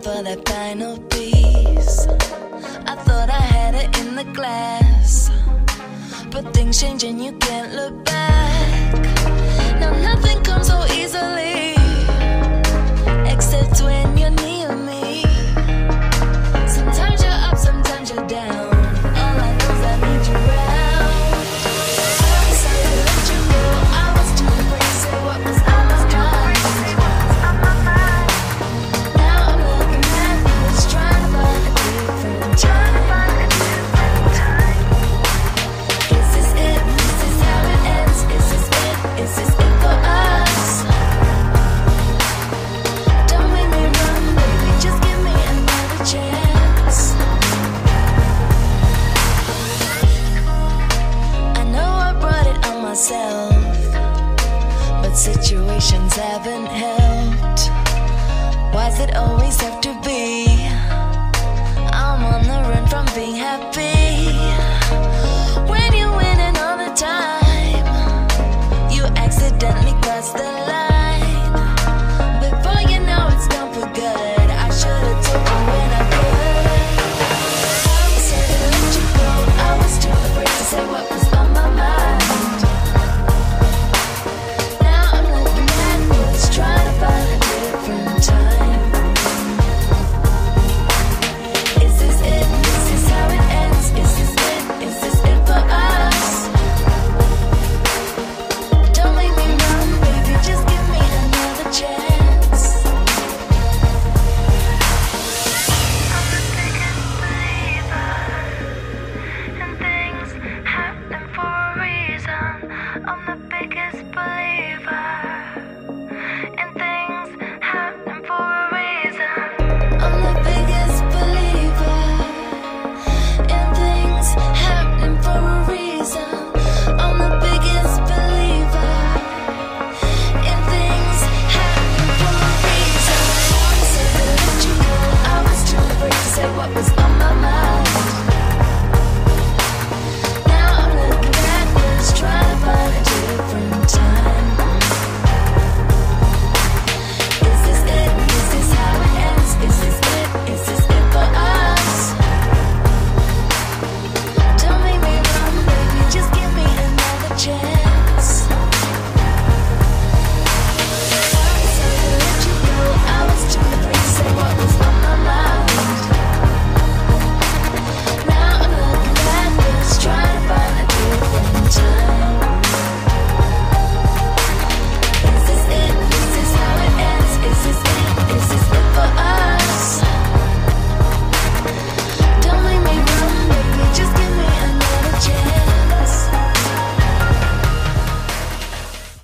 for that final piece. I thought I had it in the glass, but things change and you can't look back. Now nothing comes so easily, except when you're near me. Sometimes you're up, sometimes you're down. All I know is I need you round. I decided to let you go. I was too afraid to say what was on my mind. Now I'm looking backwards, trying to find a different time. Is this it? Is this how it ends? Is this it? Is this it for us? Don't make me run, baby, just give me another chance. I know I brought it on myself, but situations haven't helped. Why's it always have